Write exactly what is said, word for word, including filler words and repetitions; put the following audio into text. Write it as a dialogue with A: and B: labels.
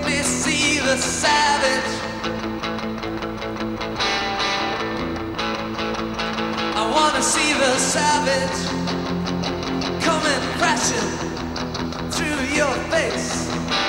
A: me see the savage. I wanna see the savage coming crashing through your face.